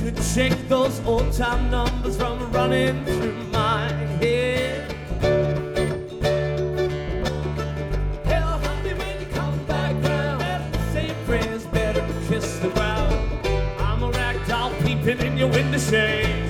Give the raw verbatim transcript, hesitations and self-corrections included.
could shake those old time numbers from running through my head. Hell, honey, when you come back round, better say your prayers, better kiss the ground. I'm a rag doll peeping in your window shade.